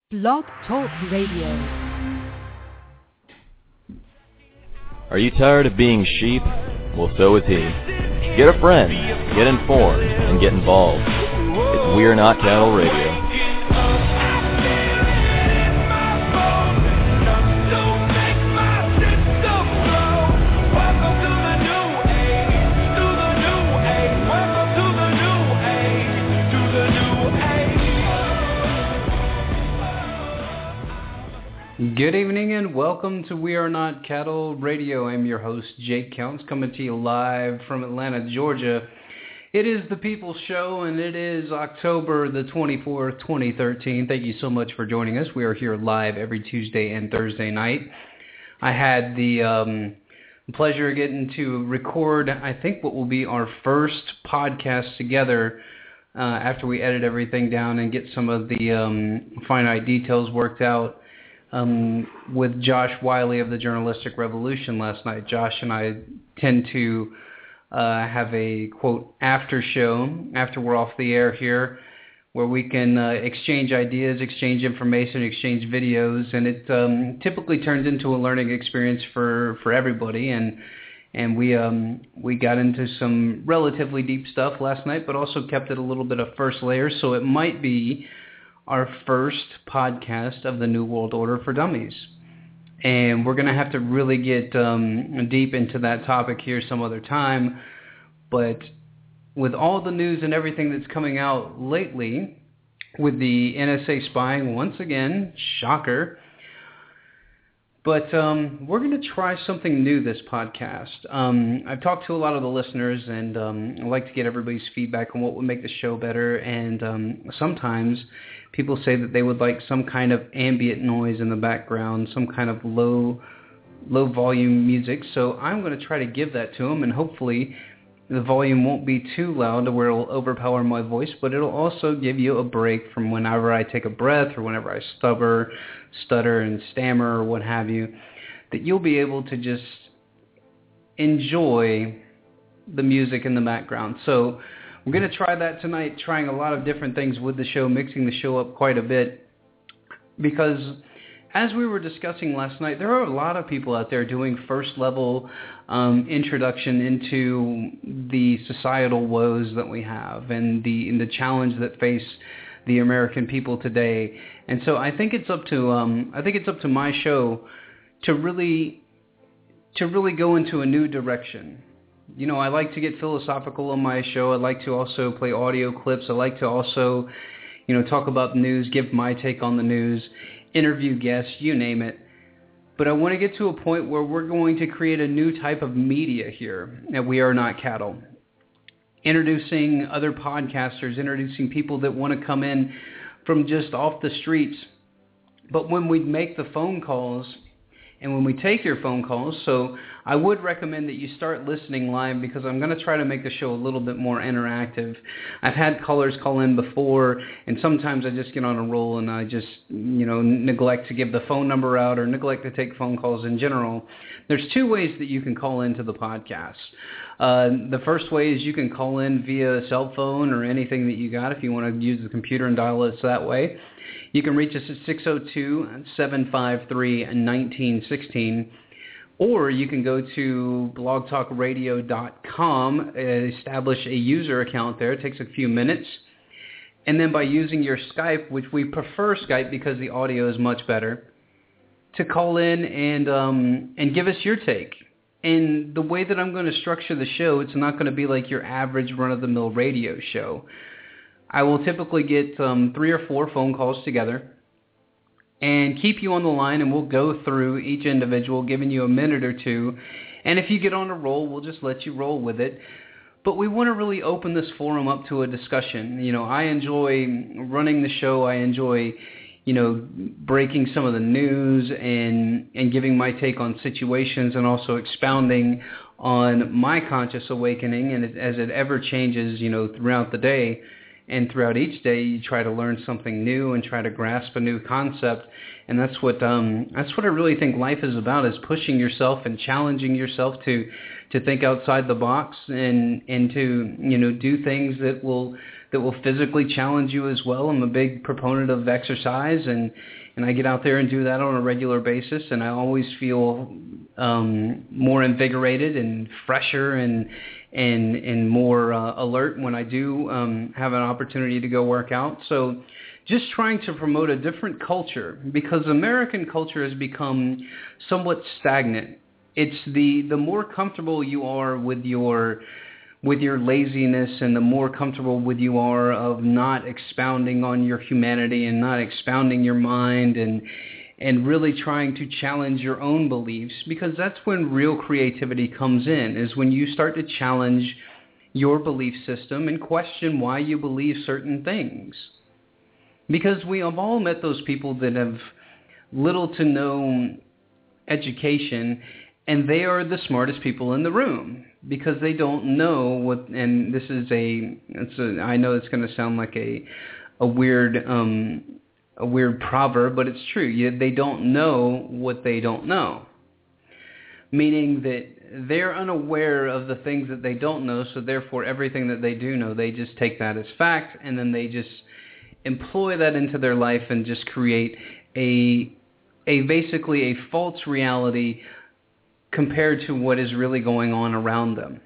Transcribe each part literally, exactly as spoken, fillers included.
Blog Talk Radio. Are you tired of being sheep? Well, so is he. Get a friend, get informed, and get involved. It's We're Not Cattle Radio. Good evening and welcome to We Are Not Cattle Radio. I'm your host, Jake Counts, coming to you live from Atlanta, Georgia. It is the People's Show, and it is October the twenty-fourth, twenty thirteen. Thank you so much for joining us. We are here live every Tuesday and Thursday night. I had the um, pleasure of getting to record, I think, what will be our first podcast together uh, after we edit everything down and get some of the um, finite details worked out. Um, with Josh Wiley of the Journalistic Revolution last night. Josh and I tend to uh, have a, quote, after show, after we're off the air here, where we can uh, exchange ideas, exchange information, exchange videos, and it um, typically turns into a learning experience for, for everybody. And and we um, we got into some relatively deep stuff last night, but also kept it a little bit of first layer, so it might be our first podcast of the New World Order for Dummies. And we're going to have to really get um, deep into that topic here some other time. But with all the news and everything that's coming out lately, with the N S A spying once again, shocker. But um, we're going to try something new this podcast. Um, I've talked to a lot of the listeners, and um, I like to get everybody's feedback on what would make the show better. And um, sometimes people say that they would like some kind of ambient noise in the background, some kind of low, low volume music. So I'm going to try to give that to them, and hopefully the volume won't be too loud to where it'll overpower my voice, but it'll also give you a break from whenever I take a breath or whenever I stubber, stutter and stammer or what have you, that you'll be able to just enjoy the music in the background. So we're going to try that tonight, trying a lot of different things with the show, mixing the show up quite a bit, because as we were discussing last night, there are a lot of people out there doing first-level um, introduction into the societal woes that we have and the and the challenge that face the American people today. And so I think it's up to um, I think it's up to my show to really to really go into a new direction. You know, I like to get philosophical on my show. I like to also play audio clips. I like to also, you know, talk about the news, give my take on the news, interview guests, you name it. But I want to get to a point where we're going to create a new type of media here at We Are Not Cattle. Introducing other podcasters, introducing people that want to come in from just off the streets. But when we make the phone calls and when we take your phone calls, so I would recommend that you start listening live, because I'm going to try to make the show a little bit more interactive. I've had callers call in before, and sometimes I just get on a roll and I just, you know, neglect to give the phone number out or neglect to take phone calls in general. There's two ways that you can call into the podcast. Uh, the first way is you can call in via a cell phone or anything that you got if you want to use the computer and dial us that way. You can reach us at six oh two, seven five three, one nine one six, or you can go to blog talk radio dot com, establish a user account there. It takes a few minutes. And then by using your Skype, which we prefer Skype because the audio is much better, to call in and um, and give us your take. And the way that I'm going to structure the show, it's not going to be like your average run-of-the-mill radio show. I will typically get um, three or four phone calls together and keep you on the line, and we'll go through each individual, giving you a minute or two. And if you get on a roll, we'll just let you roll with it. But we want to really open this forum up to a discussion. You know, I enjoy running the show. I enjoy, you know, breaking some of the news and, and giving my take on situations, and also expounding on my conscious awakening. And it, as it ever changes, you know, throughout the day. And throughout each day, you try to learn something new and try to grasp a new concept. And that's what um, that's what I really think life is about, is pushing yourself and challenging yourself to to think outside the box and, and to, you know, do things that will that will physically challenge you as well. I'm a big proponent of exercise, and, and I get out there and do that on a regular basis, and I always feel um, more invigorated and fresher and and and more uh, alert when I do um, have an opportunity to go work out. So just trying to promote a different culture, because American culture has become somewhat stagnant. It's the, the more comfortable you are with your with your laziness, and the more comfortable with you are of not expounding on your humanity and not expounding your mind and and really trying to challenge your own beliefs, because that's when real creativity comes in, is when you start to challenge your belief system and question why you believe certain things. Because we have all met those people that have little to no education, and they are the smartest people in the room because they don't know what, and this is a, it's a I know it's going to sound like a a weird um, a weird proverb, but it's true. You, they don't know what they don't know, meaning that they're unaware of the things that they don't know, so therefore everything that they do know, they just take that as fact, and then they just employ that into their life and just create a a basically a false reality compared to what is really going on around them.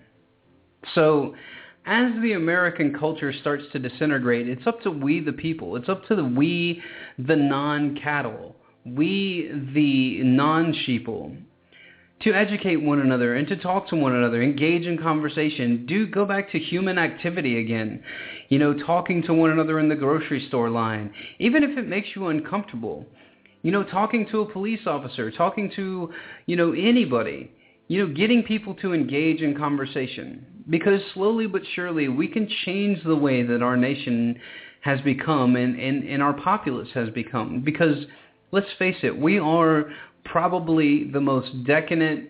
So as the American culture starts to disintegrate, it's up to we the people. It's up to the we the non-cattle, we the non-sheeple, to educate one another and to talk to one another, engage in conversation. Do go back to human activity again. You know, talking to one another in the grocery store line, even if it makes you uncomfortable. You know, talking to a police officer, talking to, you know, anybody. You know, getting people to engage in conversation. Because slowly but surely we can change the way that our nation has become and, and, and our populace has become. Because let's face it, we are probably the most decadent,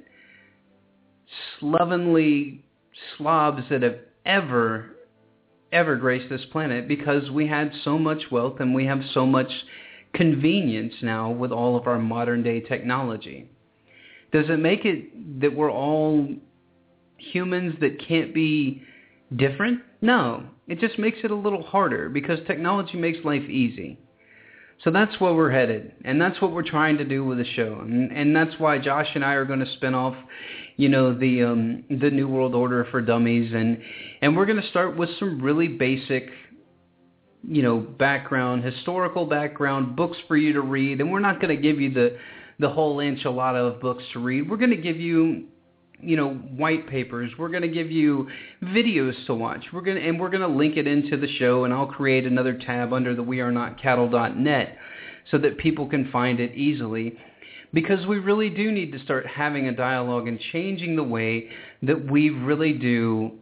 slovenly slobs that have ever, ever graced this planet, because we had so much wealth and we have so much convenience now with all of our modern day technology. Does it make it that we're all humans that can't be different? No. It just makes it a little harder because technology makes life easy. So that's where we're headed, and that's what we're trying to do with the show, and, and that's why Josh and I are going to spin off, you know, the um, the New World Order for Dummies, and and we're going to start with some really basic, you know, background, historical background, books for you to read, and we're not going to give you the the whole enchilada of books to read. We're going to give you, you know, white papers. We're going to give you videos to watch. We're going to, and we're going to link it into the show, and I'll create another tab under the we are not cattle dot net so that people can find it easily, because we really do need to start having a dialogue and changing the way that we really do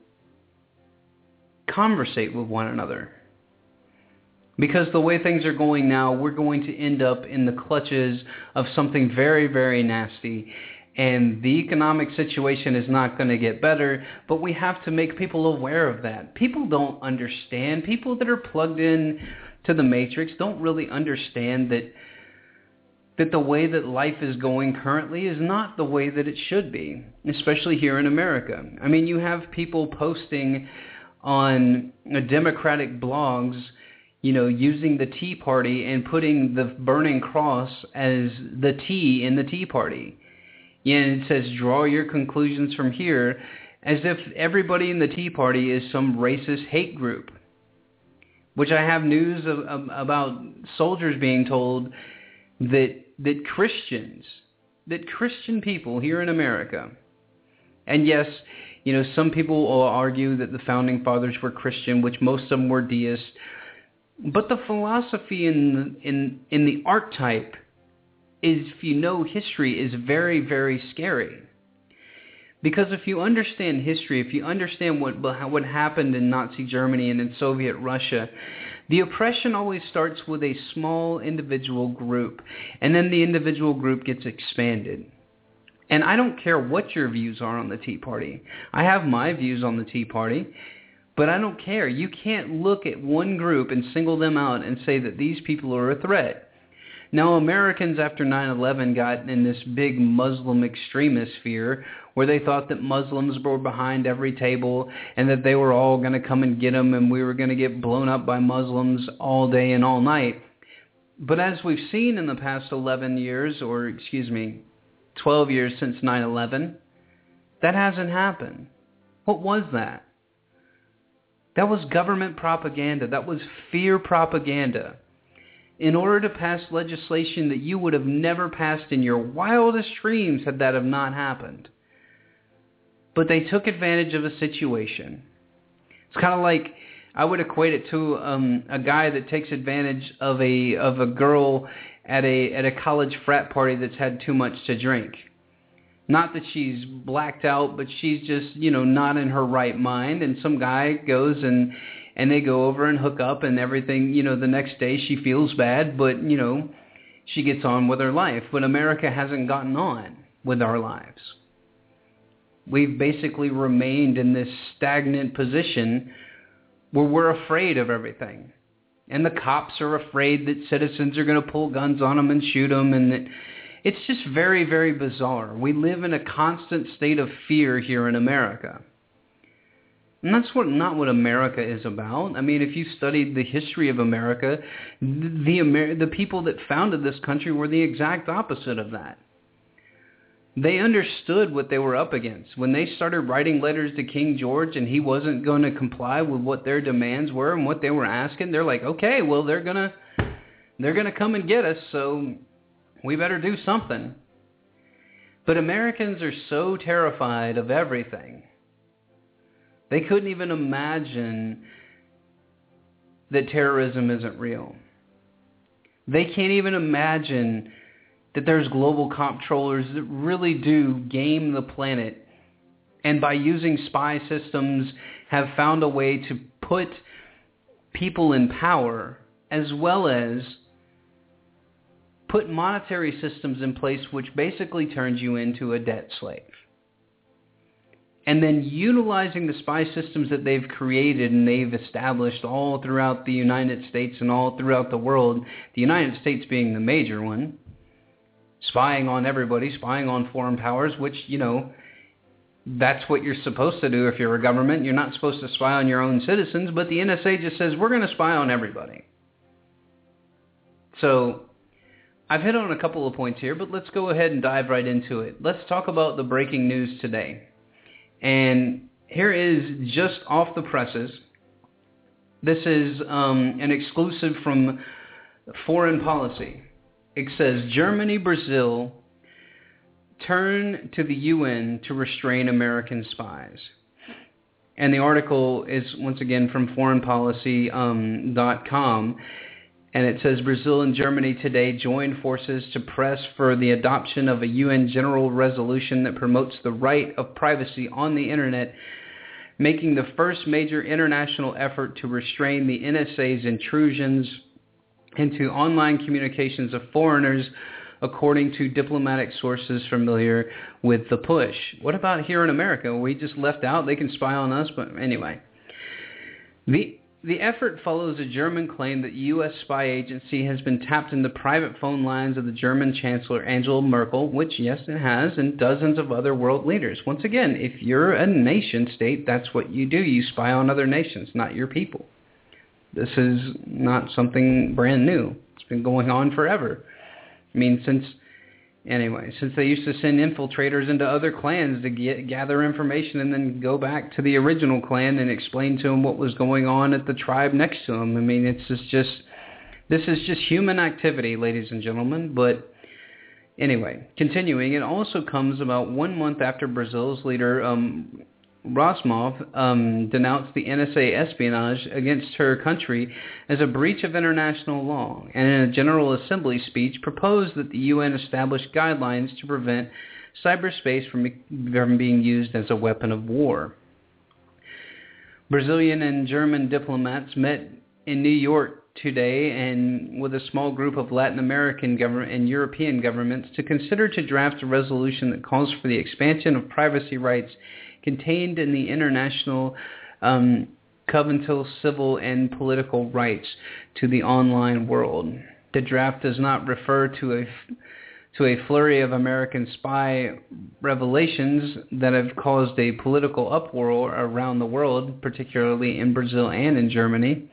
conversate with one another. Because the way things are going now, we're going to end up in the clutches of something very, very nasty. And the economic situation is not going to get better, but we have to make people aware of that. People don't understand. People that are plugged in to the Matrix don't really understand that that the way that life is going currently is not the way that it should be, especially here in America. I mean, you have people posting on Democratic blogs, you know, using the Tea Party and putting the burning cross as the T in the Tea Party. Yeah, and it says, draw your conclusions from here, as if everybody in the Tea Party is some racist hate group. Which I have news of, of, about soldiers being told that that Christians, that Christian people here in America, and yes, you know, some people will argue that the Founding Fathers were Christian, which most of them were deists, but the philosophy in in in the archetype is, if you know history, is very, very scary. Because if you understand history, if you understand what what happened in Nazi Germany and in Soviet Russia, the oppression always starts with a small individual group, and then the individual group gets expanded. And I don't care what your views are on the Tea Party. I have my views on the Tea Party, but I don't care. You can't look at one group and single them out and say that these people are a threat. Now, Americans after nine eleven got in this big Muslim extremist fear where they thought that Muslims were behind every table and that they were all going to come and get them and we were going to get blown up by Muslims all day and all night. But as we've seen in the past eleven years, or excuse me, twelve years since nine eleven, that hasn't happened. What was that? That was government propaganda. That was fear propaganda. In order to pass legislation that you would have never passed in your wildest dreams had that have not happened. But they took advantage of a situation. It's kind of like, I would equate it to um, a guy that takes advantage of a of a girl at a at a college frat party that's had too much to drink. Not that she's blacked out, but she's just, you know, not in her right mind. And some guy goes and and they go over and hook up and everything. You know, the next day she feels bad, but, you know, she gets on with her life. But America hasn't gotten on with our lives. We've basically remained in this stagnant position where we're afraid of everything. And the cops are afraid that citizens are going to pull guns on them and shoot them, and that it's just very, very bizarre. We live in a constant state of fear here in America. And that's what not what America is about. I mean, if you studied the history of America, the Amer- the people that founded this country were the exact opposite of that. They understood what they were up against. When they started writing letters to King George and he wasn't going to comply with what their demands were and what they were asking, they're like, okay, well, they're going to they're going to come and get us, so we better do something. But Americans are so terrified of everything. They couldn't even imagine that terrorism isn't real. They can't even imagine that there's global comptrollers that really do game the planet and by using spy systems have found a way to put people in power as well as put monetary systems in place which basically turns you into a debt slave. And then utilizing the spy systems that they've created and they've established all throughout the United States and all throughout the world, the United States being the major one, spying on everybody, spying on foreign powers, which, you know, that's what you're supposed to do if you're a government. You're not supposed to spy on your own citizens, but the N S A just says, we're going to spy on everybody. So I've hit on a couple of points here, but let's go ahead and dive right into it. Let's talk about the breaking news today. And here is just off the presses. This is um, an exclusive from Foreign Policy. It says, Germany, Brazil turn to the U N to restrain American spies. And the article is, once again, from foreign policy dot com. And it says, Brazil and Germany today joined forces to press for the adoption of a U N general resolution that promotes the right of privacy on the Internet, making the first major international effort to restrain the N S A's intrusions into online communications of foreigners, according to diplomatic sources familiar with the push. What about here in America? We just left out. They can spy on us, but anyway. The The effort follows a German claim that U S spy agency has been tapped in the private phone lines of the German Chancellor Angela Merkel, which, yes, it has, and dozens of other world leaders. Once again, if you're a nation state, that's what you do. You spy on other nations, not your people. This is not something brand new. It's been going on forever. I mean, since, anyway, since they used to send infiltrators into other clans to get, gather information and then go back to the original clan and explain to them what was going on at the tribe next to them. I mean, it's just, just this is just human activity, ladies and gentlemen. But anyway, continuing, it also comes about one month after Brazil's leader, um, Rosmov, um, denounced the N S A espionage against her country as a breach of international law, and in a General Assembly speech proposed that the U N establish guidelines to prevent cyberspace from, from being used as a weapon of war. Brazilian and German diplomats met in New York today and with a small group of Latin American government and European governments to consider to draft a resolution that calls for the expansion of privacy rights contained in the International um, Covenant of Civil and Political Rights to the online world. The draft does not refer to a to a flurry of American spy revelations that have caused a political uproar around the world, particularly in Brazil and in Germany.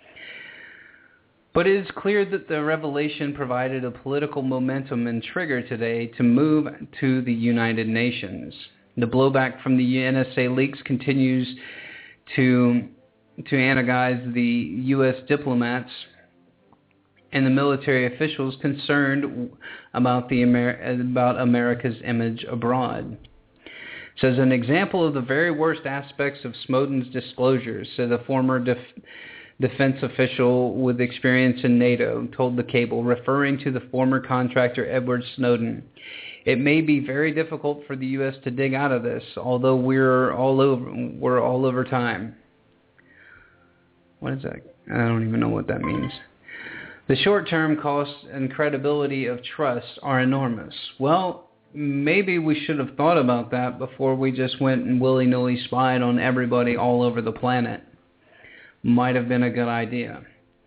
But it is clear that the revelation provided a political momentum and trigger today to move to the United Nations. The blowback from the N S A leaks continues to to antagonize the U S diplomats and the military officials concerned about the Amer- about America's image abroad. So as an example of the very worst aspects of Snowden's disclosures, said a former def- defense official with experience in NATO told the cable, referring to the former contractor Edward Snowden, "It may be very difficult for the U S to dig out of this, although we're all over we're all over time." What is that? I don't even know what that means. The short-term costs and credibility of trust are enormous. Well, maybe we should have thought about that before we just went and willy-nilly spied on everybody all over the planet. Might have been a good idea.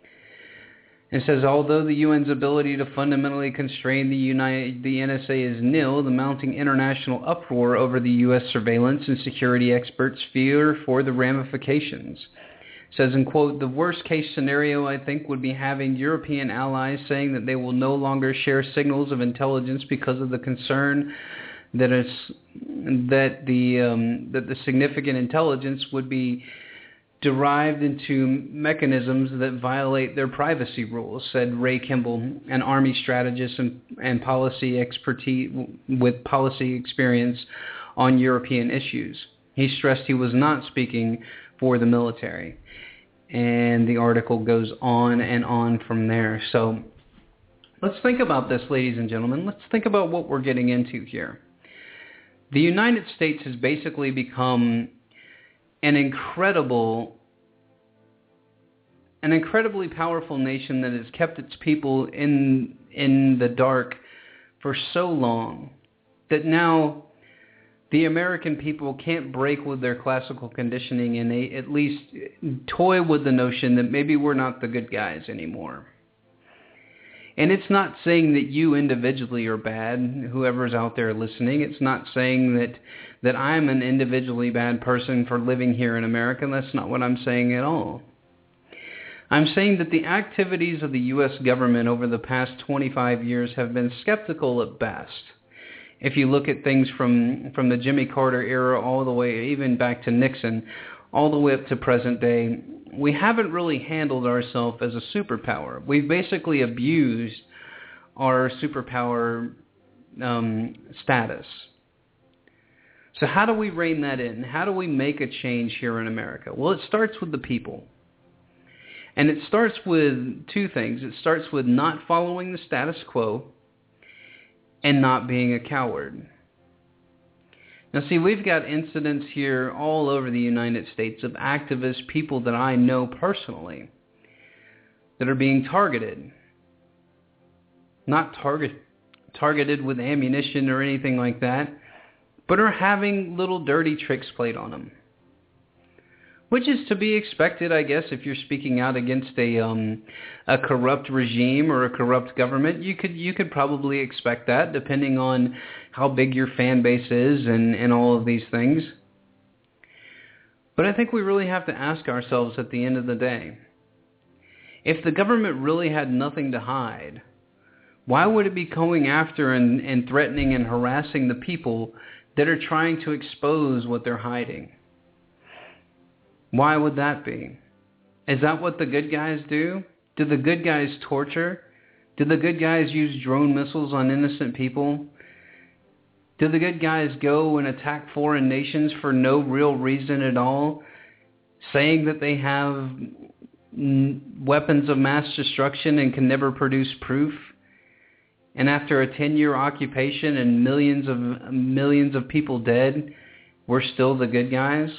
It says, although the U N's ability to fundamentally constrain the, United, the N S A is nil, the mounting international uproar over the U S surveillance and security experts fear for the ramifications. It says, in quote, the worst case scenario, I think, would be having European allies saying that they will no longer share signals of intelligence because of the concern that, it's, that, the, um, that the significant intelligence would be derived into mechanisms that violate their privacy rules, said Ray Kimball, an Army strategist and, and policy expertise with policy experience on European issues. He stressed he was not speaking for the military. And the article goes on and on from there. So let's think about this, ladies and gentlemen. Let's think about what we're getting into here. The United States has basically become an incredible, an incredibly powerful nation that has kept its people in in the dark for so long that now the American people can't break with their classical conditioning and they at least toy with the notion that maybe we're not the good guys anymore. And it's not saying that you individually are bad, whoever's out there listening. It's not saying that, that I'm an individually bad person for living here in America. That's not what I'm saying at all. I'm saying that the activities of the U S government over the past twenty-five years have been skeptical at best. If you look at things from, from the Jimmy Carter era all the way, even back to Nixon, all the way up to present day, we haven't really handled ourselves as a superpower. We've basically abused our superpower um, status. So how do we rein that in? How do we make a change here in America? Well, it starts with the people. And it starts with two things. It starts with not following the status quo and not being a coward. Now, see, we've got incidents here all over the United States of activist people that I know personally that are being targeted. Not target, targeted with ammunition or anything like that, but are having little dirty tricks played on them. Which is to be expected, I guess, if you're speaking out against a um, a corrupt regime or a corrupt government. You could you could probably expect that, depending on how big your fan base is and, and all of these things. But I think we really have to ask ourselves at the end of the day, if the government really had nothing to hide, why would it be going after and, and threatening and harassing the people that are trying to expose what they're hiding? Why would that be? Is that what the good guys do? Do the good guys torture? Do the good guys use drone missiles on innocent people? Do the good guys go and attack foreign nations for no real reason at all, saying that they have weapons of mass destruction and can never produce proof? And after a ten-year occupation and millions of millions of people dead, we're still the good guys?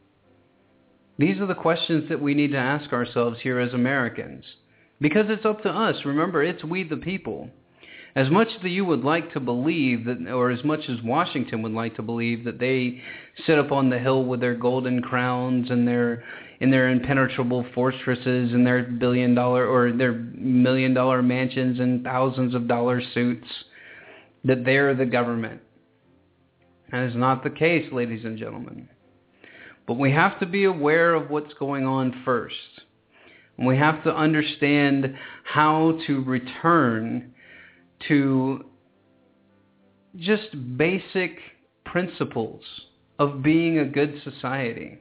These are the questions that we need to ask ourselves here as Americans. Because it's up to us. Remember, it's we the people. As much as you would like to believe, that, or as much as Washington would like to believe, that they sit up on the hill with their golden crowns and their in their impenetrable fortresses and their billion dollar or their million dollar mansions and thousands of dollar suits, that they're the government. That is not the case, ladies and gentlemen. But we have to be aware of what's going on first. And we have to understand how to return to just basic principles of being a good society.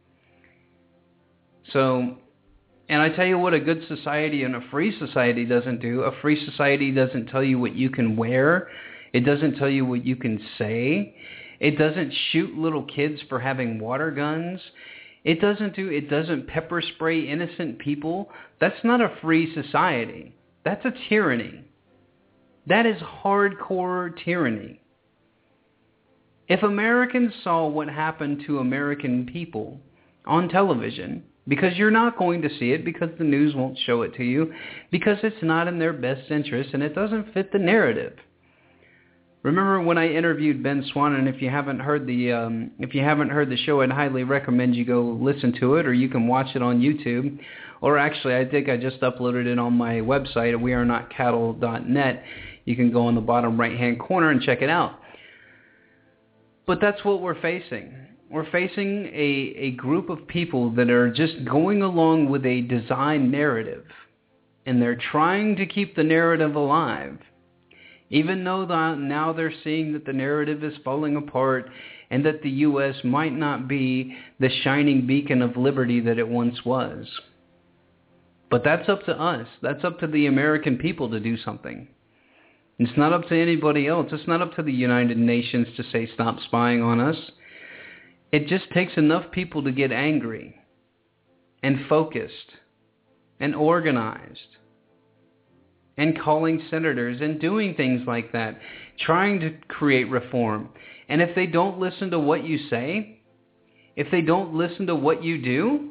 So, and I tell you what a good society and a free society doesn't do. A free society doesn't tell you what you can wear. It doesn't tell you what you can say. It doesn't shoot little kids for having water guns. It doesn't do, it doesn't pepper spray innocent people. That's not a free society. That's a tyranny. That is hardcore tyranny. If Americans saw what happened to American people on television, because you're not going to see it, because the news won't show it to you, because it's not in their best interest and it doesn't fit the narrative. Remember when I interviewed Ben Swann, and if you haven't heard the um, if you haven't heard the show, I'd highly recommend you go listen to it, or you can watch it on YouTube. Or actually, I think I just uploaded it on my website at we are not cattle dot net. You can go in the bottom right-hand corner and check it out. But that's what we're facing. We're facing a, a group of people that are just going along with a design narrative. And they're trying to keep the narrative alive. Even though the, now they're seeing that the narrative is falling apart and that the U S might not be the shining beacon of liberty that it once was. But that's up to us. That's up to the American people to do something. It's not up to anybody else. It's not up to the United Nations to say stop spying on us. It just takes enough people to get angry and focused and organized and calling senators and doing things like that, trying to create reform. And if they don't listen to what you say, if they don't listen to what you do,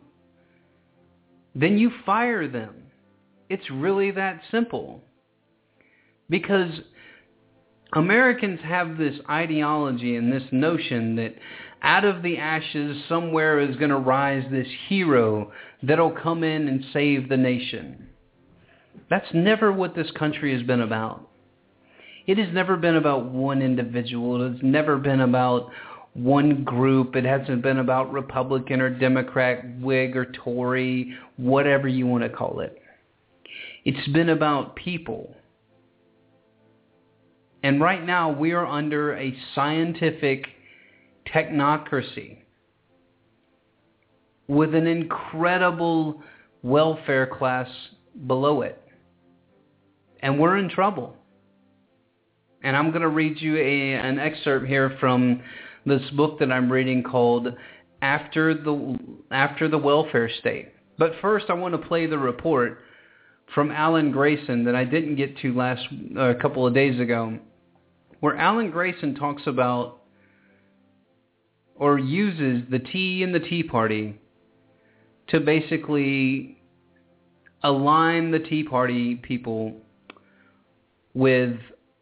then you fire them. It's really that simple. Because Americans have this ideology and this notion that out of the ashes somewhere is going to rise this hero that'll come in and save the nation. That's never what this country has been about. It has never been about one individual. It has never been about one group. It hasn't been about Republican or Democrat, Whig or Tory, whatever you want to call it. It's been about people. And right now we are under a scientific technocracy with an incredible welfare class below it. And we're in trouble. And I'm going to read you a, an excerpt here from this book that I'm reading called After the After the Welfare State. But first I want to play the report from Alan Grayson that I didn't get to last uh, a couple of days ago, where Alan Grayson talks about or uses the Tea and the Tea Party to basically align the Tea Party people with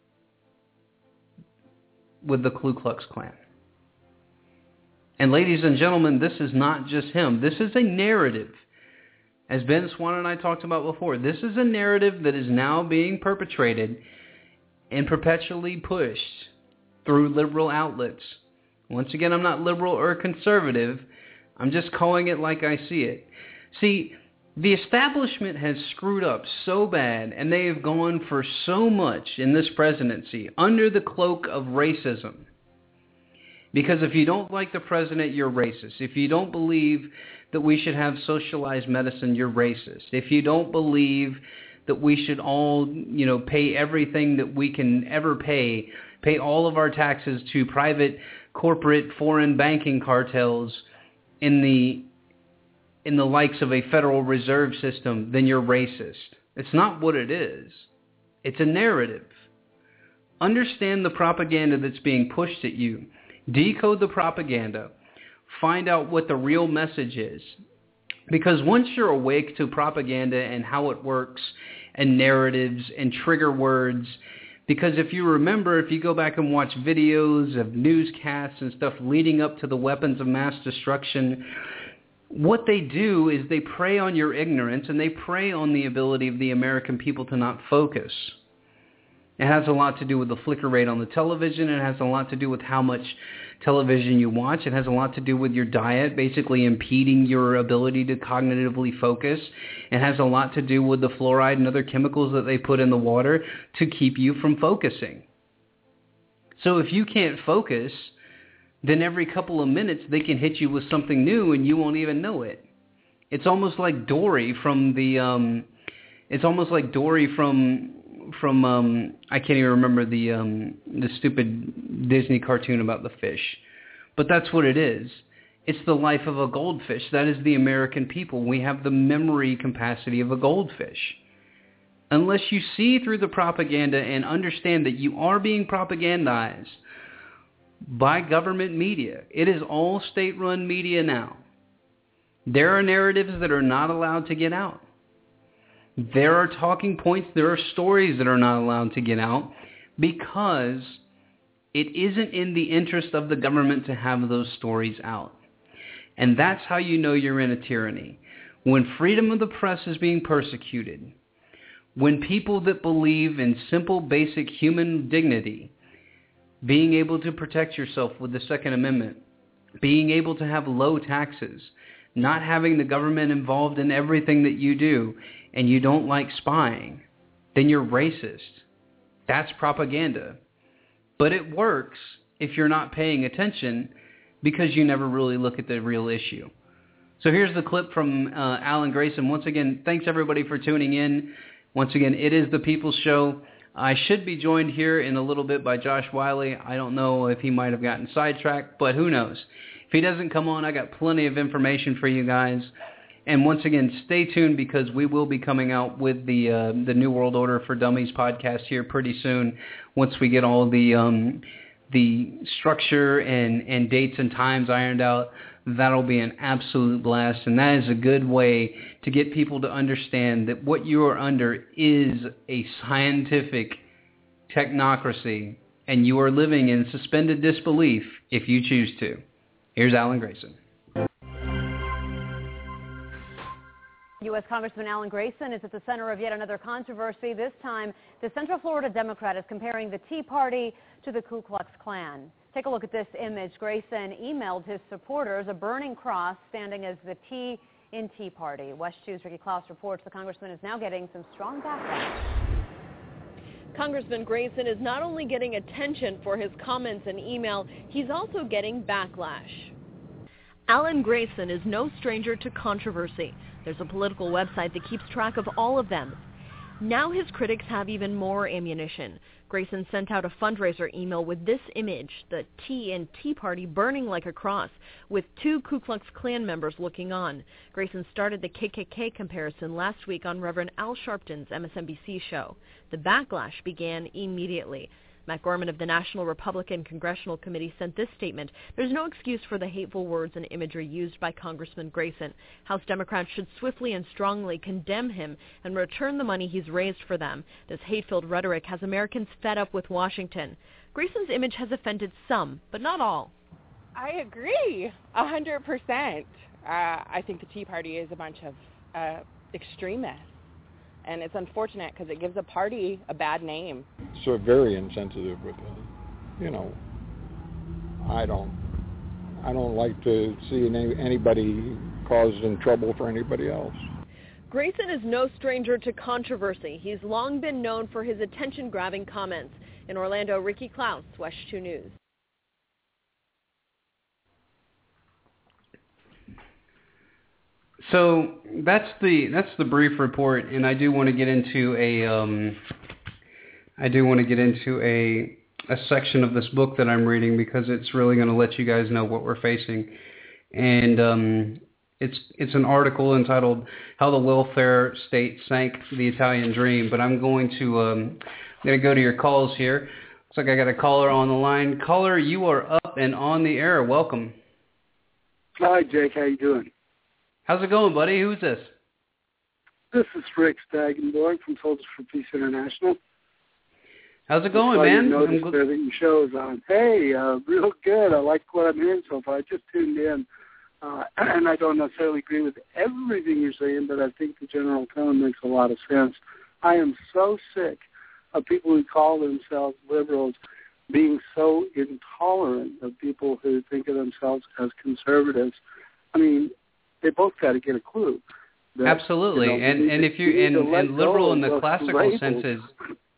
with the Ku Klux Klan. And ladies and gentlemen, this is not just him. This is a narrative. As Ben Swann and I talked about before, this is a narrative that is now being perpetrated and perpetually pushed through liberal outlets. Once again, I'm not liberal or conservative. I'm just calling it like I see it. See, the establishment has screwed up so bad, and they have gone for so much in this presidency under the cloak of racism. Because if you don't like the president, you're racist. If you don't believe that we should have socialized medicine, you're racist. If you don't believe that we should all, you know, pay everything that we can ever pay, pay all of our taxes to private, corporate, foreign banking cartels in the in the likes of a Federal Reserve System, then you're racist. It's not what it is. It's a narrative. Understand the propaganda that's being pushed at you. Decode the propaganda. Find out what the real message is. Because once you're awake to propaganda and how it works, and narratives and trigger words, because if you remember, if you go back and watch videos of newscasts and stuff leading up to the weapons of mass destruction, what they do is they prey on your ignorance, and they prey on the ability of the American people to not focus. It has a lot to do with the flicker rate on the television. It has a lot to do with how much television you watch. It has a lot to do with your diet, basically impeding your ability to cognitively focus. It has a lot to do with the fluoride and other chemicals that they put in the water to keep you from focusing. So if you can't focus, then every couple of minutes they can hit you with something new and you won't even know it. It's almost like Dory from the, um, it's almost like Dory from... from um I can't even remember the um the stupid Disney cartoon about the fish. But that's what it is. It's the life of a goldfish. That is the American people. We have the memory capacity of a goldfish. Unless you see through the propaganda and understand that you are being propagandized by government media. It is all state-run media now. There are narratives that are not allowed to get out. There are talking points, there are stories that are not allowed to get out because it isn't in the interest of the government to have those stories out. And that's how you know you're in a tyranny. When freedom of the press is being persecuted, when people that believe in simple, basic human dignity, being able to protect yourself with the Second Amendment, being able to have low taxes, not having the government involved in everything that you do, and you don't like spying, then you're racist. That's propaganda. But it works if you're not paying attention because you never really look at the real issue. So here's the clip from uh, Alan Grayson. Once again, thanks everybody for tuning in. Once again, it is The People's Show. I should be joined here in a little bit by Josh Wiley. I don't know if he might have gotten sidetracked, but who knows. If he doesn't come on, I got plenty of information for you guys. And once again, stay tuned because we will be coming out with the uh, the New World Order for Dummies podcast here pretty soon. Once we get all the um, the structure and, and dates and times ironed out, that'll be an absolute blast. And that is a good way to get people to understand that what you are under is a scientific technocracy, and you are living in suspended disbelief if you choose to. Here's Alan Grayson. U S Congressman Alan Grayson is at the center of yet another controversy. This time, the Central Florida Democrat is comparing the Tea Party to the Ku Klux Klan. Take a look at this image. Grayson emailed his supporters a burning cross standing as the T in Tea Party. West two's Ricky Klaus reports the congressman is now getting some strong backlash. Congressman Grayson is not only getting attention for his comments and email, he's also getting backlash. Alan Grayson is no stranger to controversy. There's a political website that keeps track of all of them. Now his critics have even more ammunition. Grayson sent out a fundraiser email with this image, the T in Tea Party burning like a cross, with two Ku Klux Klan members looking on. Grayson started the K K K comparison last week on Reverend Al Sharpton's M S N B C show. The backlash began immediately. Matt Gorman of the National Republican Congressional Committee sent this statement. There's no excuse for the hateful words and imagery used by Congressman Grayson. House Democrats should swiftly and strongly condemn him and return the money he's raised for them. This hate-filled rhetoric has Americans fed up with Washington. Grayson's image has offended some, but not all. I agree, a hundred percent. I think the Tea Party is a bunch of uh, extremists. And it's unfortunate because it gives a party a bad name. So very insensitive with, uh, you know, I don't, I don't like to see any, anybody causing trouble for anybody else. Grayson is no stranger to controversy. He's long been known for his attention-grabbing comments. In Orlando, Ricky Klaus, West two News. So that's the that's the brief report, and I do want to get into a um, I do want to get into a a section of this book that I'm reading because it's really going to let you guys know what we're facing, and um, it's it's an article entitled "How the Welfare State Sank the Italian Dream." But I'm going to um, I'm going to go to your calls here. Looks like I got a caller on the line. Caller, you are up and on the air. Welcome. Hi, Jake. How you doing? How's it going, buddy? Who's this? This is Rick Stagenborg from Soldiers for Peace International. How's it going, man? I noticed there that your show is on. Hey, uh, real good. I like what I'm hearing so far. I just tuned in. uh, and I don't necessarily agree with everything you're saying, but I think the general tone makes a lot of sense. I am so sick of people who call themselves liberals being so intolerant of people who think of themselves as conservatives. I mean, they both got to get a clue. That, Absolutely, you know, and and if you and, and liberal in the classical labels. sense is.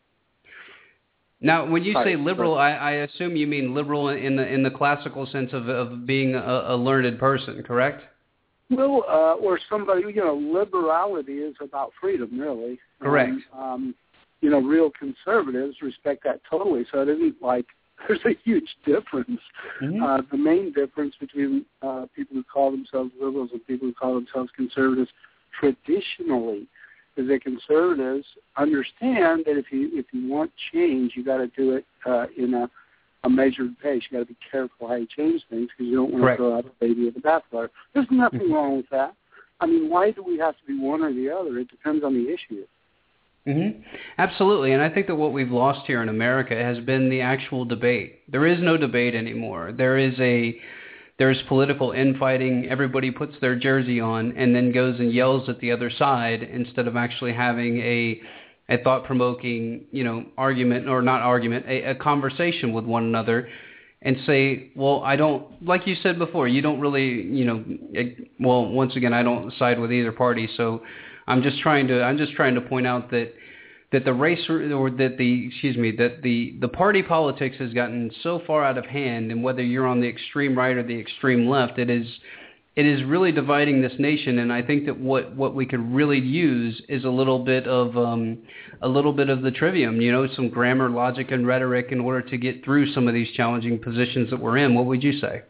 Now, when you Sorry, say liberal, I, I assume you mean liberal in the in the classical sense of of being a, a learned person, correct? Well, uh, or somebody, you know, liberality is about freedom, really. Correct. And, um, you know, real conservatives respect that totally. So it isn't like there's a huge difference. Mm-hmm. Uh, the main difference between uh, people who call themselves liberals and people who call themselves conservatives traditionally is that conservatives understand that if you if you want change, you got to do it uh, in a, a measured pace. You got to be careful how you change things because you don't want Correct. to throw out the baby with the bathwater. There's nothing Mm-hmm. wrong with that. I mean, why do we have to be one or the other? It depends on the issue. Mm-hmm. Absolutely, and I think that what we've lost here in America has been the actual debate. There is no debate anymore. There is a there's political infighting. Everybody puts their jersey on and then goes and yells at the other side instead of actually having a a thought-provoking, you know, argument or not argument, a, a conversation with one another, and say, well, I don't, like you said before, you don't really, you know, it, well, once again, I don't side with either party, so. I'm just trying to I'm just trying to point out that that the race or that the excuse me that the, the party politics has gotten so far out of hand, and whether you're on the extreme right or the extreme left, it is it is really dividing this nation. And I think that what, what we could really use is a little bit of um, a little bit of the trivium, you know, some grammar, logic, and rhetoric in order to get through some of these challenging positions that we're in. What would you say?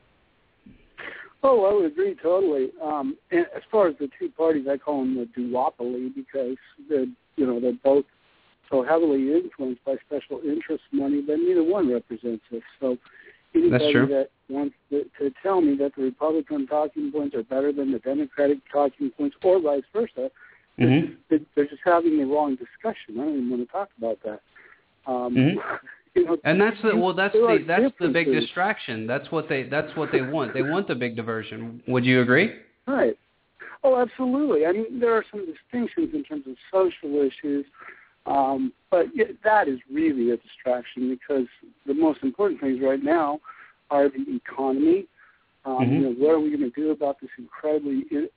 Oh, I would agree totally. Um, and as far as the two parties, I call them the duopoly because they're, you know, they're both so heavily influenced by special interest money that neither one represents us. So anybody that wants to, to tell me that the Republican talking points are better than the Democratic talking points or vice versa, Mm-hmm. they're, they're just having the wrong discussion. I don't even want to talk about that. Um, Mm-hmm. You know, and that's the well. That's the that's the big differences. distraction. That's what they that's what they want. They want the big diversion. Would you agree? Right. Oh, absolutely. I mean, there are some distinctions in terms of social issues, um, but yeah, that is really a distraction because the most important things right now are the economy. Um, Mm-hmm. You know, what are we going to do about this incredibly in,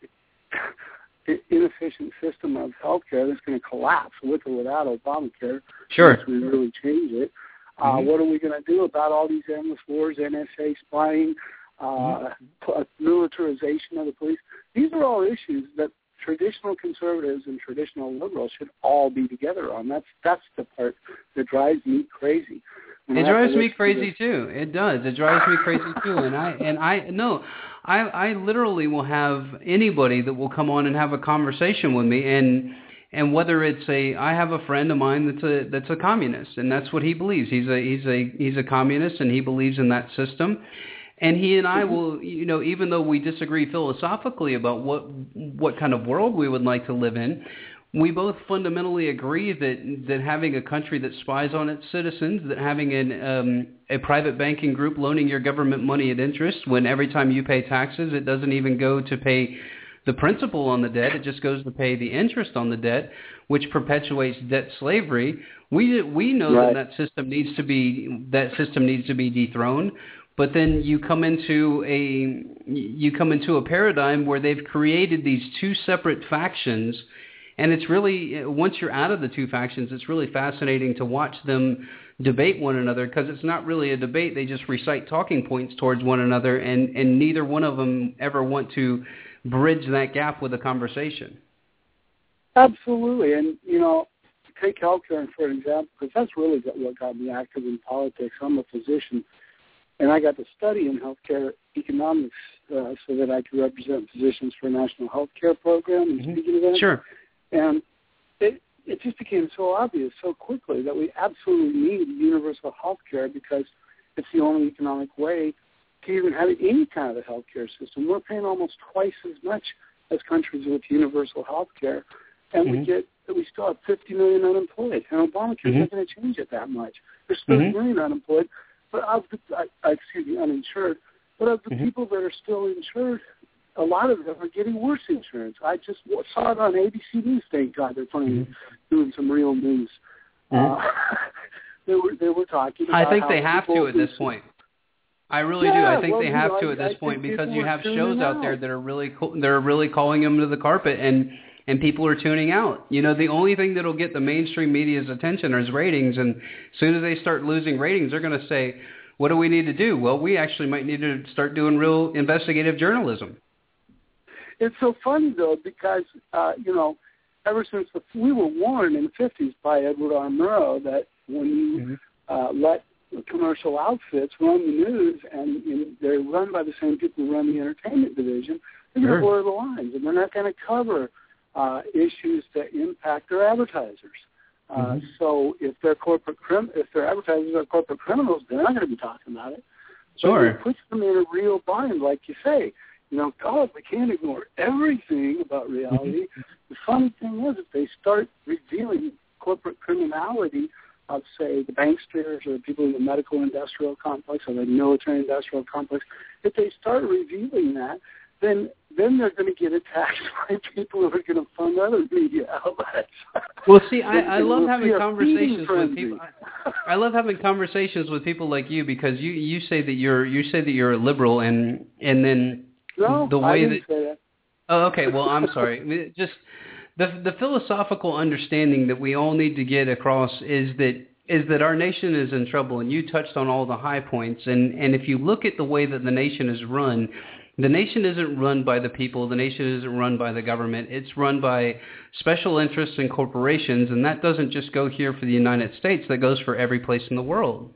inefficient system of healthcare that's going to collapse with or without Obamacare? Sure. Unless we really change it. Uh, Mm-hmm. what are we going to do about all these endless wars, N S A spying, uh, mm-hmm. militarization of the police? These are all issues that traditional conservatives and traditional liberals should all be together on. That's that's the part that drives me crazy. When It I have drives to me listen to crazy this- too. It does. It drives me crazy too. And I and I no, I I literally will have anybody that will come on and have a conversation with me, and and whether it's a I have a friend of mine that's a that's a communist, and that's what he believes. He's a he's a he's a communist, and he believes in that system. And he and I will, you know, even though we disagree philosophically about what what kind of world we would like to live in, we both fundamentally agree that that having a country that spies on its citizens, that having an um, a private banking group loaning your government money at interest when every time you pay taxes, it doesn't even go to pay the principal on the debt, it just goes to pay the interest on the debt, which perpetuates debt slavery. We we know Right. that that system needs to be that system needs to be dethroned. But then you come into a you come into a paradigm where they've created these two separate factions, and it's really once you're out of the two factions, it's really fascinating to watch them debate one another because it's not really a debate. They just recite talking points towards one another, and, and neither one of them ever want to bridge that gap with a conversation. Absolutely. And, you know, take healthcare for an example, because that's really what got me active in politics. I'm a physician, and I got to study in healthcare economics uh, so that I could represent physicians for a national healthcare program and Mm-hmm. speaking events. Sure. And it, it just became so obvious so quickly that we absolutely need universal healthcare because it's the only economic way to even have any kind of a healthcare system. We're paying almost twice as much as countries with universal healthcare, and Mm-hmm. we get we still have fifty million unemployed. And Obamacare Mm-hmm. isn't going to change it that much. There's thirty Mm-hmm. million unemployed, but of the uh, excuse me, uninsured. But of the Mm-hmm. people that are still insured, a lot of them are getting worse insurance. I just saw it on A B C News. Thank God they're finally mm-hmm. doing some real news. Mm-hmm. Uh, they were they were talking about I think how they have to at this point. I really yeah, do. I think well, they have know, to at I, this I point because you have shows out, out there that are really they're really calling them to the carpet, and and people are tuning out. You know, the only thing that'll get the mainstream media's attention is ratings, and as soon as they start losing ratings, they're going to say, what do we need to do? Well, we actually might need to start doing real investigative journalism. It's so funny, though, because, uh, you know, ever since the, we were warned in the fifties by Edward R. Murrow that when you mm-hmm. uh, let commercial outfits run the news, and you know, they're run by the same people who run the entertainment division, they're going to blur the lines, and they're not going to cover uh, issues that impact their advertisers. Uh, mm-hmm. So if their corporate crim- if their advertisers are corporate criminals, they're not going to be talking about it. Sure. But it puts them in a real bind, like you say. You know, God, we can't ignore everything about reality. Mm-hmm. The funny thing is, if they start revealing corporate criminality of, say, the banksters or the people in the medical industrial complex or the military industrial complex, if they start revealing that, then then they're going to get attacked by people who are going to fund other media outlets. Well, see, I, I love having conversations with people. I, I love having conversations with people like you because you, you say that you're you say that you're a liberal, and and then no, the way I didn't that, say that. Oh, okay. Well, I'm sorry. Just the the philosophical understanding that we all need to get across is that is that our nation is in trouble, and you touched on all the high points. And and if you look at the way that the nation is run, the nation isn't run by the people. The nation isn't run by the government. It's run by special interests and corporations, and that doesn't just go here for the United States. That goes for every place in the world.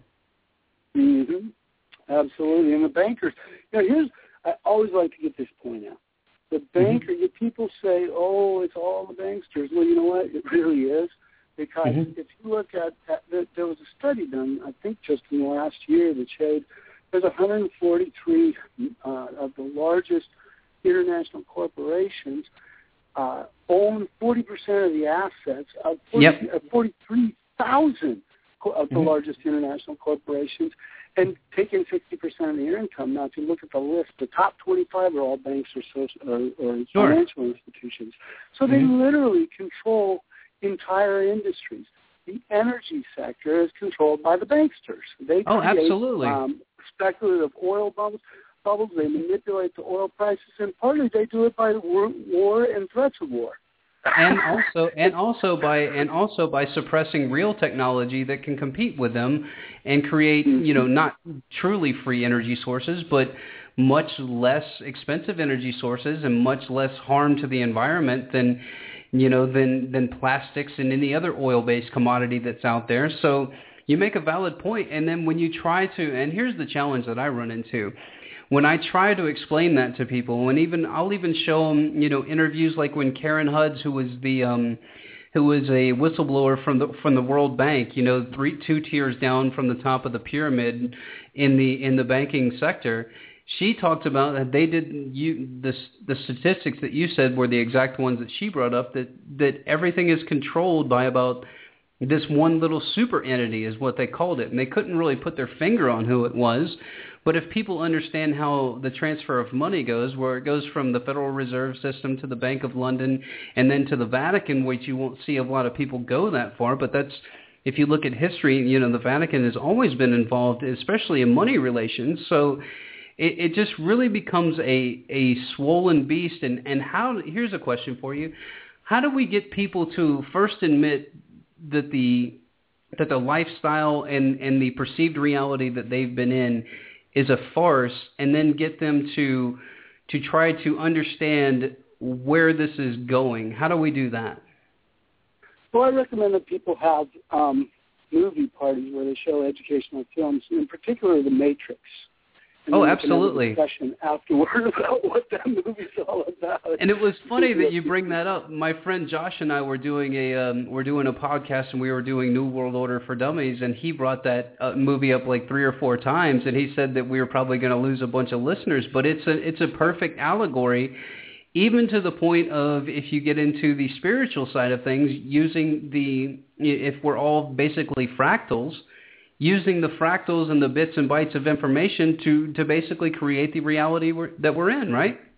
Mm-hmm. Absolutely. And the bankers, you know, here's, I always like to get this point out. The banker, mm-hmm. people say, oh, it's all the banksters. Well, you know what? It really is. Because mm-hmm. if you look at, at the, there was a study done, I think just in the last year, that showed there's one hundred forty-three uh, of the largest international corporations uh, own forty percent of the assets of forty, yep. uh, forty-three thousand of the mm-hmm. largest international corporations, and taking sixty percent of their income. Now, if you look at the list, the top twenty-five are all banks or, social, or, or sure. financial institutions. So mm-hmm. they literally control entire industries. The energy sector is controlled by the banksters. They oh, create, absolutely. Um, speculative oil bubbles. Bubbles. They manipulate the oil prices, and partly they do it by war, war and threats of war. and also, and also by and also by suppressing real technology that can compete with them, and create, you know, not truly free energy sources, but much less expensive energy sources and much less harm to the environment than, you know, than than plastics and any other oil-based commodity that's out there. So you make a valid point, and then when you try to, and here's the challenge that I run into, when I try to explain that to people, and even I'll even show them, you know, interviews like when Karen Hudds, who was the um, who was a whistleblower from the from the World Bank, you know, three two tiers down from the top of the pyramid in the in the banking sector. She talked about that they did you the the statistics that you said were the exact ones that she brought up, that that everything is controlled by about this one little super entity is what they called it, and they couldn't really put their finger on who it was. But if people understand how the transfer of money goes, where it goes from the Federal Reserve System to the Bank of London and then to the Vatican, which you won't see a lot of people go that far, but that's, if you look at history, you know, the Vatican has always been involved, especially in money relations. So it, it just really becomes a, a swollen beast. And, and how, here's a question for you. How do we get people to first admit that the that the lifestyle and, and the perceived reality that they've been in is a farce, and then get them to to try to understand where this is going? How do we do that? Well, I recommend that people have um, movie parties where they show educational films, in particular The Matrix. And oh, absolutely. We can have a discussion afterward about what that movie's all about. And it was funny that you bring that up. My friend Josh and I were doing a um, we're doing a podcast, and we were doing New World Order for Dummies, and he brought that uh, movie up like three or four times, and he said that we were probably going to lose a bunch of listeners. But it's a it's a perfect allegory, even to the point of, if you get into the spiritual side of things, using the, if we're all basically fractals, using the fractals and the bits and bytes of information to, to basically create the reality we're, that we're in, right?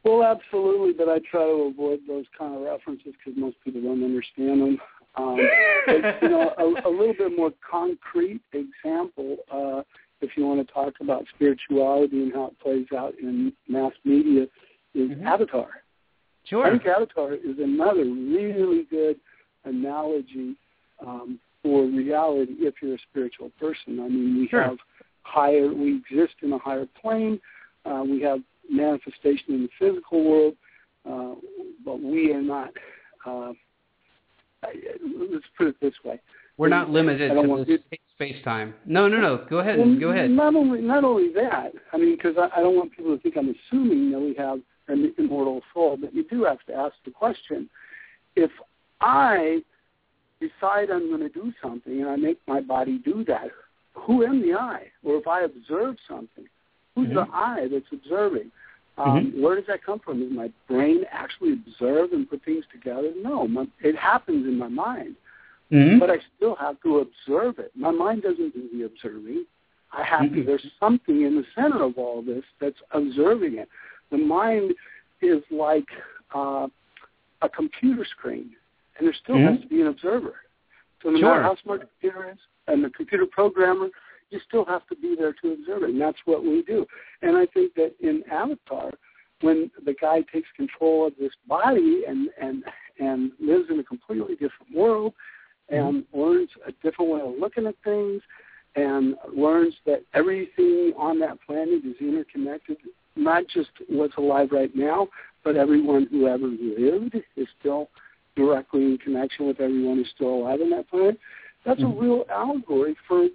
Well, absolutely, but I try to avoid those kind of references because most people don't understand them. Um, but, you know, a, a little bit more concrete example, uh, if you want to talk about spirituality and how it plays out in mass media, is mm-hmm. Avatar. Sure. I think Avatar is another really good analogy um, for reality if you're a spiritual person. I mean, we sure. have higher, we exist in a higher plane. Uh, we have manifestation in the physical world, uh, but we are not, uh, let's put it this way. We're not limited to this space-time. No, no, no. Go ahead. Well, go ahead. Not only, not only that, I mean, because I, I don't want people to think I'm assuming that we have an immortal soul, but you do have to ask the question, if I decide I'm going to do something and I make my body do that, who am the I? Or if I observe something, who's mm-hmm. the I that's observing? Um, mm-hmm. Where does that come from? Does my brain actually observe and put things together? No, my, it happens in my mind. Mm-hmm. But I still have to observe it. My mind doesn't do the observing. I have mm-hmm. to. There's something in the center of all this that's observing it. The mind is like uh, a computer screen, and there still mm-hmm. has to be an observer. So no sure. matter how smart the computer is and the computer programmer, you still have to be there to observe it, and that's what we do. And I think that in Avatar, when the guy takes control of this body and and and lives in a completely different world and mm-hmm. learns a different way of looking at things and learns that everything on that planet is interconnected, not just what's alive right now, but everyone who ever lived is still directly in connection with everyone who's still alive on that planet. That's mm-hmm. a real allegory for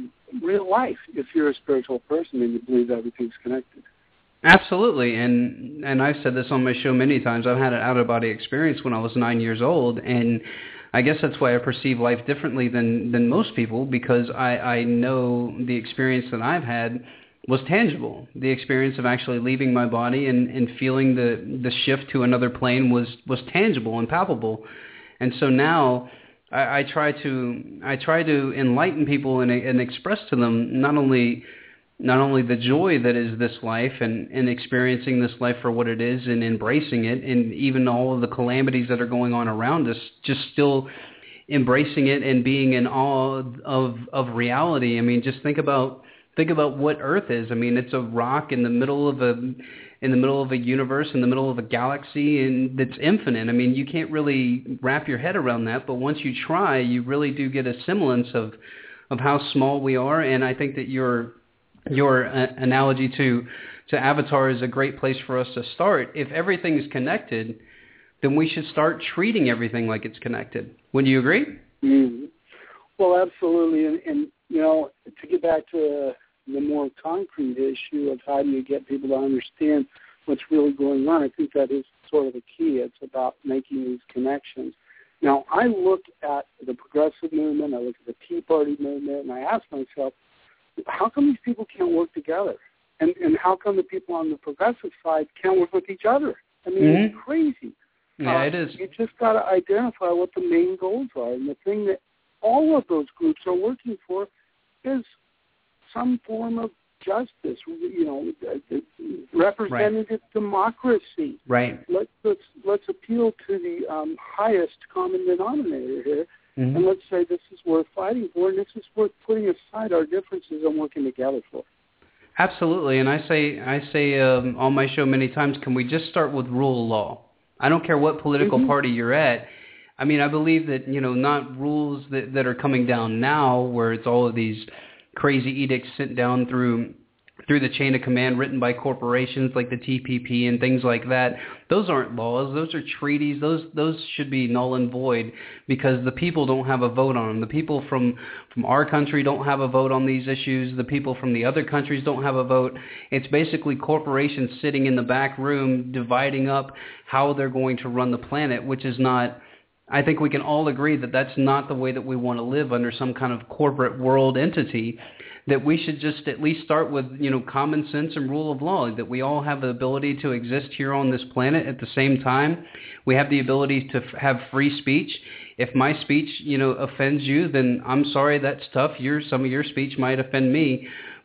real life if you're a spiritual person and you believe everything's connected. Absolutely, and and I've said this on my show many times. I've had an out-of-body experience when I was nine years old, and I guess that's why I perceive life differently than, than most people, because I, I know the experience that I've had was tangible. The experience of actually leaving my body and, and feeling the, the shift to another plane was, was tangible and palpable. And so now I, I try to I try to enlighten people and, and express to them not only not only the joy that is this life and, and experiencing this life for what it is and embracing it, and even all of the calamities that are going on around us, just still embracing it and being in awe of of reality. I mean, just think about think about what Earth is. I mean, it's a rock in the middle of a in the middle of a universe, in the middle of a galaxy, and that's infinite. I mean, you can't really wrap your head around that, but once you try, you really do get a semblance of of how small we are. And I think that your your uh, analogy to to Avatar is a great place for us to start. If everything is connected, then we should start treating everything like it's connected. Would you agree? Mm-hmm. Well, absolutely. And, and, you know, to get back to the more concrete issue of how do you get people to understand what's really going on, I think that is sort of the key. It's about making these connections. Now, I look at the progressive movement, I look at the Tea Party movement, and I ask myself, how come these people can't work together? And and how come the people on the progressive side can't work with each other? I mean, mm-hmm. it's crazy. Yeah, uh, it is. You just got to identify what the main goals are. And the thing that all of those groups are working for is some form of justice, you know, representative right. democracy. Right. Let's, let's, let's appeal to the um, highest common denominator here. Mm-hmm. And let's say this is worth fighting for, and this is worth putting aside our differences and working together for. Absolutely, and I say I say um, on my show many times, can we just start with rule of law? I don't care what political mm-hmm. party you're at. I mean, I believe that, you know, not rules that, that are coming down now where it's all of these crazy edicts sent down through through the chain of command written by corporations like the T P P and things like that. Those aren't laws. Those are treaties. Those those should be null and void because the people don't have a vote on them. The people from, from our country don't have a vote on these issues. The people from the other countries don't have a vote. It's basically corporations sitting in the back room dividing up how they're going to run the planet, which is not... I think we can all agree that that's not the way that we want to live under some kind of corporate world entity, that we should just at least start with, you know, common sense and rule of law, that we all have the ability to exist here on this planet at the same time. We have the ability to f- have free speech. If my speech, you know, offends you, then I'm sorry, that's tough. Your, some of your speech might offend me.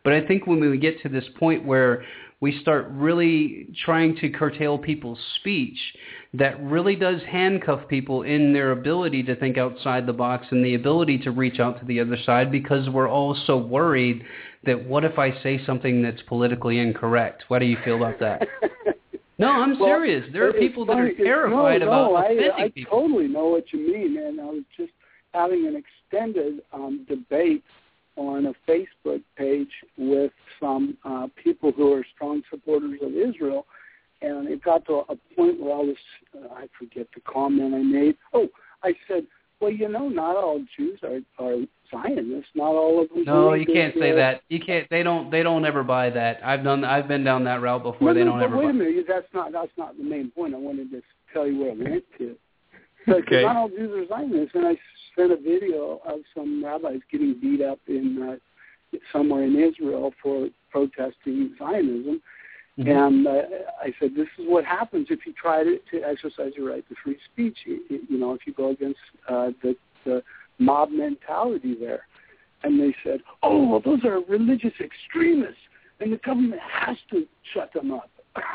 But I think when we get to this point where we start really trying to curtail people's speech, that really does handcuff people in their ability to think outside the box and the ability to reach out to the other side, because we're all so worried that what if I say something that's politically incorrect? What do you feel about that? No, I'm well, serious. There are people funny. that are terrified no, about no, offending I, I people. totally know what you mean, and I was just having an extended um, debate on a Facebook page with some uh, people who are strong supporters of Israel, and it got to a point where I was, uh, I forget the comment I made. Oh, I said, well, you know, not all Jews are, are Zionists. Not all of them. No, you that, can't say uh, that. You can't. They don't. They don't ever buy that. I've done. I've been down that route before. No, they no, don't but ever. Wait buy. a minute. That's not. That's not the main point. I wanted to tell you where I went to. Because Okay. not all Jews are Zionists, and I sent a video of some rabbis getting beat up in uh, somewhere in Israel for protesting Zionism. Mm-hmm. And uh, I said, this is what happens if you try to, to exercise your right to free speech. You, you know, if you go against uh, the, the mob mentality there. And they said, oh, well, those are religious extremists, and the government has to shut them up.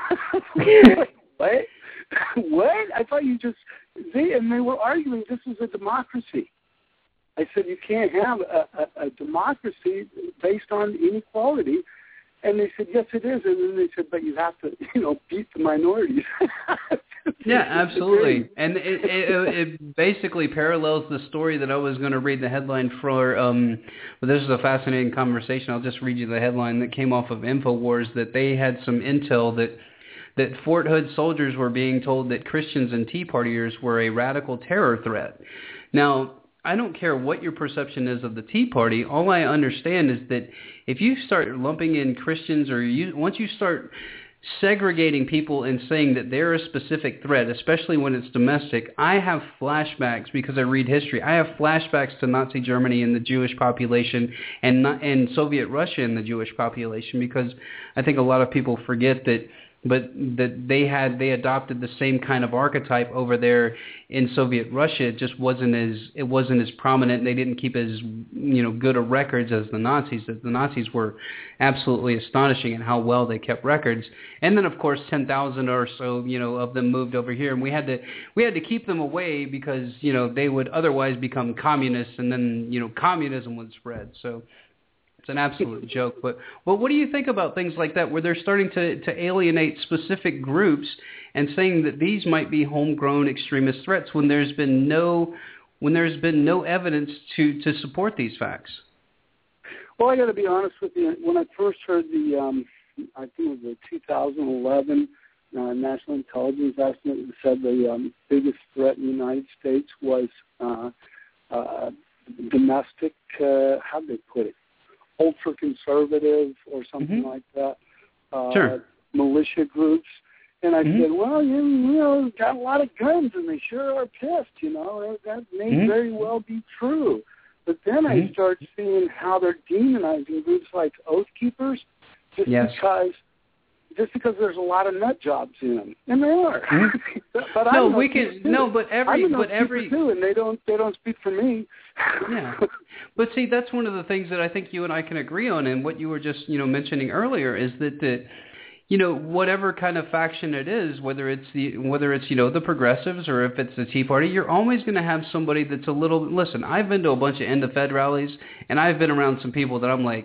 Like, what? What? I thought you just, they, and they were arguing this is a democracy. I said, you can't have a, a, a democracy based on inequality. And they said, yes, it is. And then they said, but you have to, you know, beat the minorities. Yeah, absolutely. And it, it, it basically parallels the story that I was going to read the headline for. Um, well, this is a fascinating conversation. I'll just read you the headline that came off of InfoWars, that they had some intel that that Fort Hood soldiers were being told that Christians and Tea Partiers were a radical terror threat. Now, I don't care what your perception is of the Tea Party. All I understand is that if you start lumping in Christians, or you, once you start segregating people and saying that they're a specific threat, especially when it's domestic, I have flashbacks, because I read history, I have flashbacks to Nazi Germany and the Jewish population, and not, and Soviet Russia and the Jewish population, because I think a lot of people forget that but that they had they adopted the same kind of archetype over there in Soviet Russia. It just wasn't as it wasn't as prominent. They didn't keep as you know good of records as the Nazis. The Nazis were absolutely astonishing in how well they kept records. And then of course ten thousand or so you know of them moved over here, and we had to we had to keep them away because you know they would otherwise become communists, and then you know communism would spread. So it's an absolute joke. But well, what do you think about things like that, where they're starting to, to alienate specific groups and saying that these might be homegrown extremist threats when there's been no when there's been no evidence to, to support these facts? Well, I got to be honest with you. When I first heard the, um, I think it was the two thousand eleven uh, National Intelligence Estimate that said the um, biggest threat in the United States was uh, uh, domestic. Uh, how did they put it? Ultra-conservative or something mm-hmm. like that, uh, sure. militia groups. And I mm-hmm. said, well, you, you know, they've got a lot of guns, and they sure are pissed, you know. That may mm-hmm. very well be true. But then mm-hmm. I start seeing how they're demonizing groups like Oath Keepers just yes. because just because there's a lot of nut jobs in them, and there are. Mm-hmm. but no, I'm we can too. no, but every I'm but every too, and they don't they don't speak for me. Yeah, but see, that's one of the things that I think you and I can agree on, and what you were just you know mentioning earlier is that the, you know, whatever kind of faction it is, whether it's the whether it's you know the progressives or if it's the Tea Party, you're always going to have somebody that's a little. Listen, I've been to a bunch of end of Fed rallies, and I've been around some people that I'm like,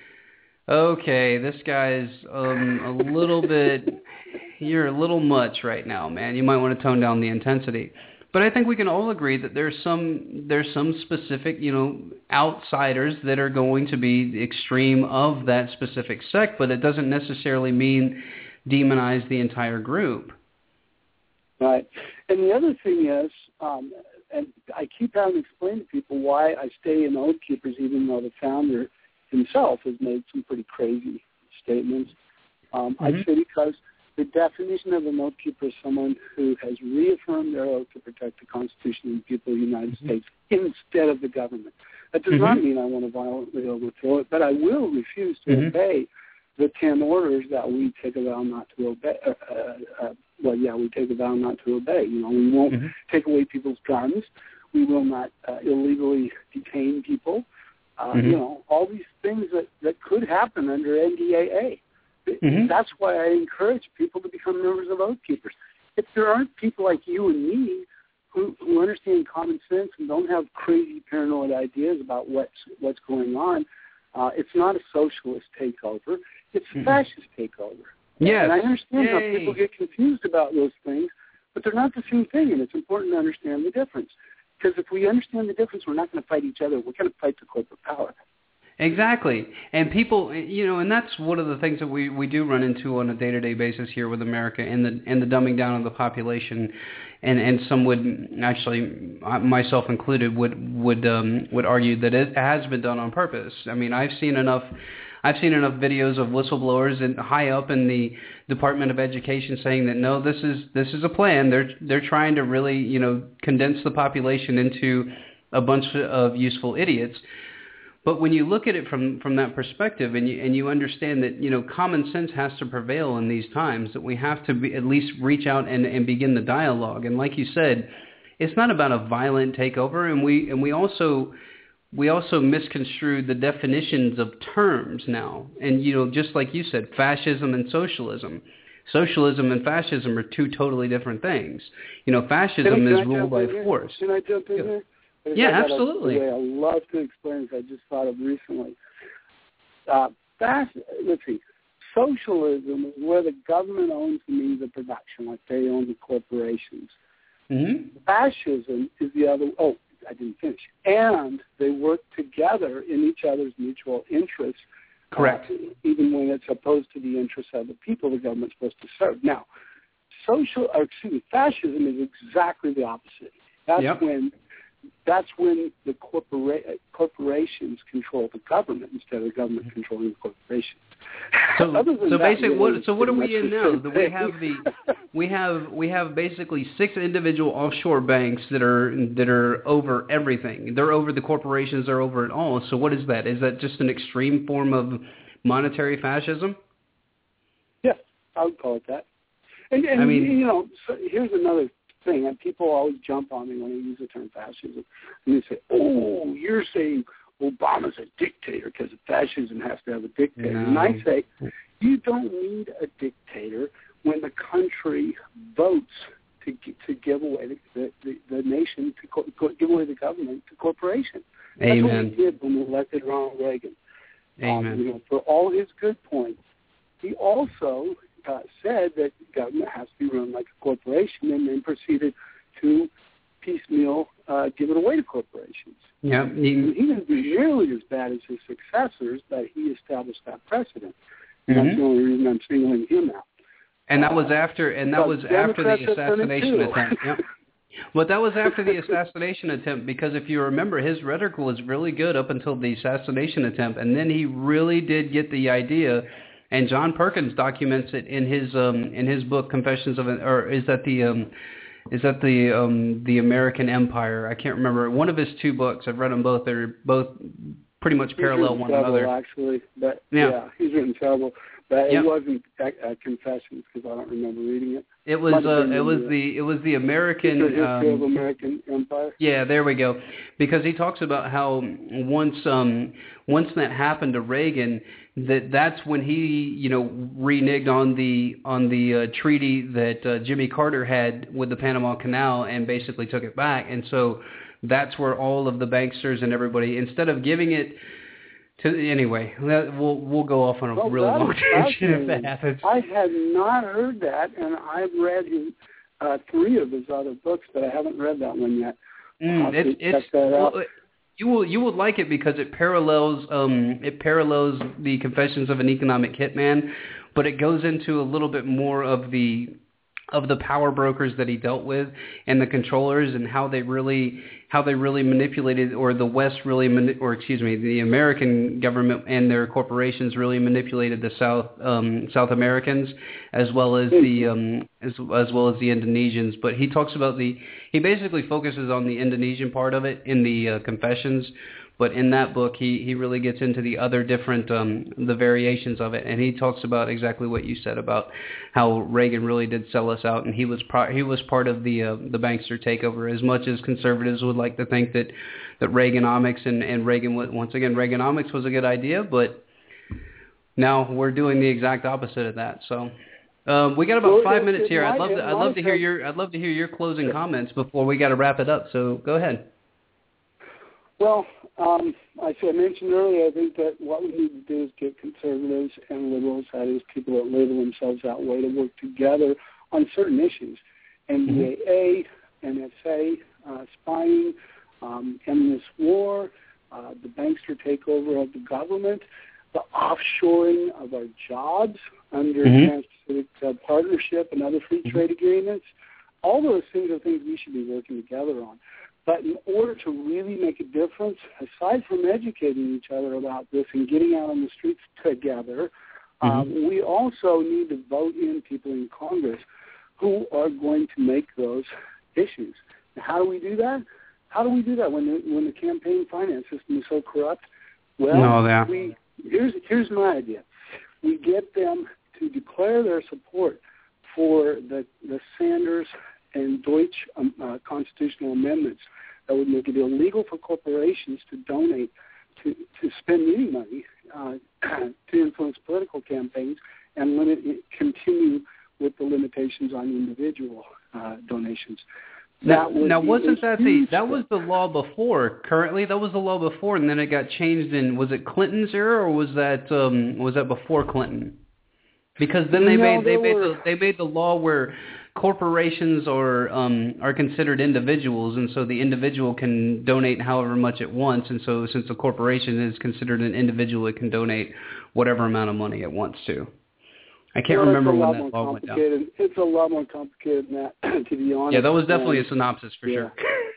okay, this guy's um, a little bit, you're a little much right now, man. You might want to tone down the intensity. But I think we can all agree that there's some there's some specific, you know, outsiders that are going to be the extreme of that specific sect, but it doesn't necessarily mean demonize the entire group. Right. And the other thing is, um, and I keep having to explain to people why I stay in Oath Keepers, even though the founder himself has made some pretty crazy statements. Um, mm-hmm. I say because the definition of an oath keeper is someone who has reaffirmed their oath to protect the Constitution and the people of the United mm-hmm. States instead of the government. That does mm-hmm. not mean I want to violently overthrow it, but I will refuse to mm-hmm. obey the ten orders that we take a vow not to obey. Uh, uh, uh, well, yeah, we take a vow not to obey. You know, we won't mm-hmm. take away people's guns. We will not uh, illegally detain people. uh, mm-hmm. you know, all these things that, that could happen under N D A A. Mm-hmm. That's why I encourage people to become members of Oath Keepers. If there aren't people like you and me who, who understand common sense and don't have crazy paranoid ideas about what's what's going on, uh, it's not a socialist takeover. It's a mm-hmm. fascist takeover. Yes. And I understand Yay. how people get confused about those things, but they're not the same thing, and it's important to understand the difference. Because if we understand the difference, we're not going to fight each other. We're going to fight the corporate power. Exactly. And people, you know, and that's one of the things that we, we do run into on a day-to-day basis here with America and the and the dumbing down of the population. And, and some would, actually, myself included, would would um, would argue that it has been done on purpose. I mean, I've seen enough I've seen enough videos of whistleblowers and high up in the Department of Education saying that no, this is this is a plan. They're they're trying to really, you know, condense the population into a bunch of useful idiots. But when you look at it from, from that perspective, and you and you understand that, you know, common sense has to prevail in these times, that we have to be, at least reach out and, and begin the dialogue. And like you said, it's not about a violent takeover, and we and we also we also misconstrued the definitions of terms now. And, you know, just like you said, fascism and socialism. Socialism and fascism are two totally different things. You know, fascism is rule by force. Can I jump in there? Yeah, absolutely. I love to explain this. I just thought of recently. Uh, fast, let's see. Socialism is where the government owns the means of production, like they own the corporations. Mm-hmm. Fascism is the other. Oh, I didn't finish. And they work together in each other's mutual interests. Correct. Uh, even when it's opposed to the interests of the people the government's supposed to serve. Now, social, or excuse me, fascism is exactly the opposite. That's yep. when. That's when the corpora- corporations control the government instead of the government controlling the corporations. So, so basically, really, what? So what are we in now? That we have the, we have we have basically six individual offshore banks that are that are over everything. They're over the corporations. They're over it all. So what is that? Is that just an extreme form of monetary fascism? Yes, I would call it that. And, and I mean, you know, so here's another thing, and people always jump on me when I use the term fascism, and they say, "Oh, you're saying Obama's a dictator because fascism has to have a dictator." No. And I say, you don't need a dictator when the country votes to to give away the the, the, the nation to co- give away the government to corporations. Amen. That's what we did when we elected Ronald Reagan. Amen. Um, you know, for all his good points, he also Uh, said that government has to be run like a corporation, and then proceeded to piecemeal uh, give it away to corporations. Yeah, he, he didn't do nearly as bad as his successors, but he established that precedent. And mm-hmm. that's the only reason I'm singling him out. And that uh, was after, and that was after the assassination attempt. Yep. Well, that was after the assassination attempt, because if you remember, his rhetoric was really good up until the assassination attempt, and then he really did get the idea. And John Perkins documents it in his um, in his book Confessions of an, or is that the um, is that the um, the American Empire? I can't remember. One of his two books. I've read them both. They're both pretty much parallel he's one several, another. Actually, but yeah. yeah, he's written several. But yep. it wasn't uh, Confessions because I don't remember reading it. It was uh, it was the it was the American the history um, of American Empire. Yeah, there we go. Because he talks about how once um once that happened to Reagan, that that's when he, you know, reneged on the on the uh, treaty that uh, Jimmy Carter had with the Panama Canal and basically took it back. And so that's where all of the banksters and everybody, instead of giving it to, anyway, we'll we'll go off on a well, really long tangent if that happens. I had not heard that, and I've read his, uh, three of his other books, but I haven't read that one yet. Mm, it's it's well, you will you will like it because it parallels um it parallels the Confessions of an Economic Hitman, but it goes into a little bit more of the of the power brokers that he dealt with and the controllers and how they really how they really manipulated, or the West really mani- or excuse me the American government and their corporations really manipulated the South um, South Americans as well as the um, as, as well as the Indonesians. But he talks about the he basically focuses on the Indonesian part of it in the uh, Confessions. But in that book, he, he really gets into the other different, um, the variations of it. And he talks about exactly what you said about how Reagan really did sell us out. And he was pro- he was part of the uh, the bankster takeover, as much as conservatives would like to think that, that Reaganomics and, and Reagan, once again, Reaganomics was a good idea. But now we're doing the exact opposite of that. So um, we got about well, five it, minutes it here. I'd might, love to, I'd love to hear your I'd love to hear your closing comments before we got to wrap it up. So go ahead. Well, um, as I mentioned earlier, I think that what we need to do is get conservatives and liberals, that is, people that label themselves that way, to work together on certain issues. N D A A, N S A, uh, spying, um, ending this war, uh, the bankster takeover of the government, the offshoring of our jobs under mm-hmm. Trans-Pacific uh, Partnership and other free trade agreements. All those things are things we should be working together on. But in order to really make a difference, aside from educating each other about this and getting out on the streets together, mm-hmm. um, we also need to vote in people in Congress who are going to make those issues. Now, how do we do that? How do we do that when the, when the campaign finance system is so corrupt? Well, no, yeah. we here's here's my idea. We get them to declare their support for the the Sanders and Deutsch um, uh, constitutional amendments that would make it illegal for corporations to donate, to, to spend any money uh, to influence political campaigns, and limit, continue with the limitations on individual uh, donations. Now, now wasn't that the that was the law before? Currently, that was the law before, and then it got changed in, was it Clinton's era, or was that um, was that before Clinton? Because then they no, made they were... made the, they made the law where corporations are um, are considered individuals, and so the individual can donate however much it wants. And so, since the corporation is considered an individual, it can donate whatever amount of money it wants to. I can't well, remember when that law went down. It's a lot more complicated than that, to be honest. Yeah, that was definitely a synopsis for yeah. sure.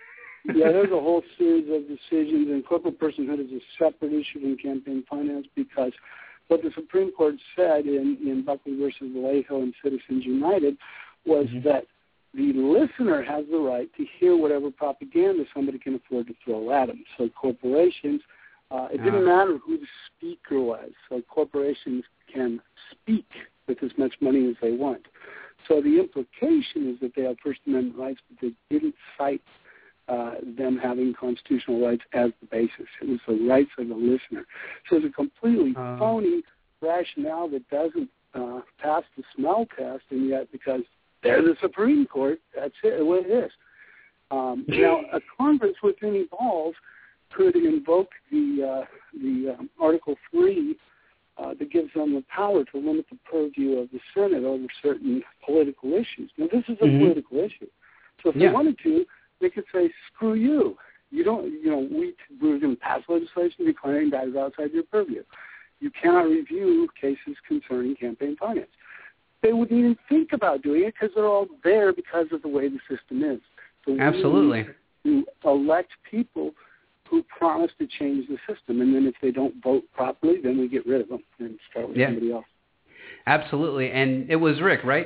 Yeah, there's a whole series of decisions, and corporate personhood is a separate issue from campaign finance, because what the Supreme Court said in, in Buckley versus Vallejo and Citizens United was mm-hmm. that the listener has the right to hear whatever propaganda somebody can afford to throw at them. So corporations, uh, it didn't uh, matter who the speaker was. So corporations can speak with as much money as they want. So the implication is that they have First Amendment rights, but they didn't cite uh, them having constitutional rights as the basis. It was the rights of the listener. So it's a completely uh, phony rationale that doesn't uh, pass the smell test, and yet because they're the Supreme Court, that's it, what it is. Um, now, a Congress with any balls could invoke the uh, the um, Article three uh, that gives them the power to limit the purview of the Senate over certain political issues. Now, this is a mm-hmm. political issue. So if yeah. they wanted to, they could say, screw you. You don't, you know, we, we're going to pass legislation declaring that is outside your purview. You cannot review cases concerning campaign finance. They wouldn't even think about doing it because they're all there because of the way the system is. So absolutely. We need to elect people who promise to change the system, and then if they don't vote properly, then we get rid of them and start with yeah. somebody else. Absolutely. And it was Rick, right?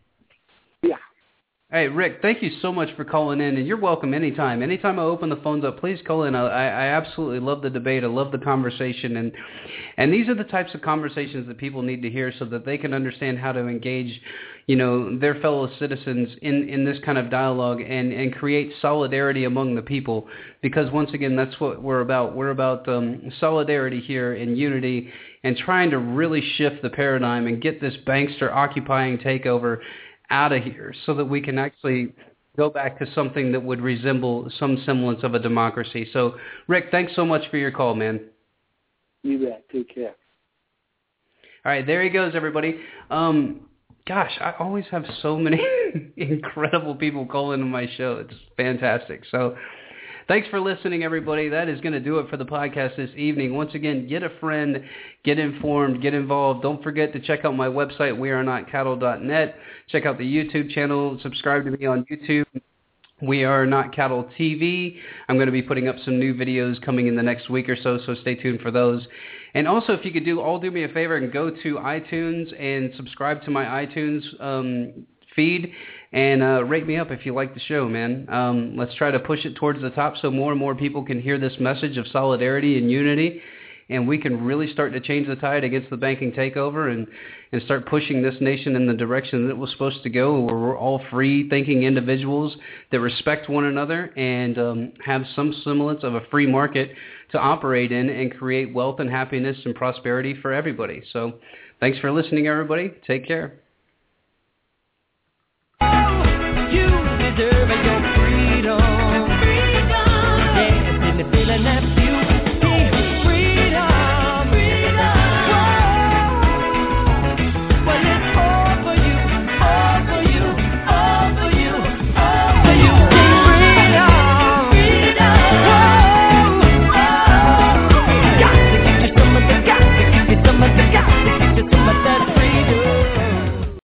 Yeah. Hey, Rick, thank you so much for calling in, and you're welcome anytime. Anytime I open the phones up, please call in. I, I absolutely love the debate. I love the conversation, and and these are the types of conversations that people need to hear so that they can understand how to engage, you know, their fellow citizens in, in this kind of dialogue and, and create solidarity among the people. Because once again, that's what we're about. We're about um, solidarity here and unity and trying to really shift the paradigm and get this bankster occupying takeover out of here so that we can actually go back to something that would resemble some semblance of a democracy. So, Rick, thanks so much for your call, man. You bet. Take care. All right, there he goes, everybody. Um, gosh, I always have so many incredible people call into my show. It's fantastic. So thanks for listening, everybody. That is going to do it for the podcast this evening. Once again, get a friend, get informed, get involved. Don't forget to check out my website, we are not cattle dot net. Check out the YouTube channel. Subscribe to me on YouTube. We Are Not Cattle T V. I'm going to be putting up some new videos coming in the next week or so, so stay tuned for those. And also, if you could do all do me a favor and go to iTunes and subscribe to my iTunes um, feed, and uh, rate me up if you like the show, man. Um, let's try to push it towards the top so more and more people can hear this message of solidarity and unity, and we can really start to change the tide against the banking takeover and, and start pushing this nation in the direction that it was supposed to go, where we're all free-thinking individuals that respect one another and um, have some semblance of a free market to operate in and create wealth and happiness and prosperity for everybody. So thanks for listening, everybody. Take care.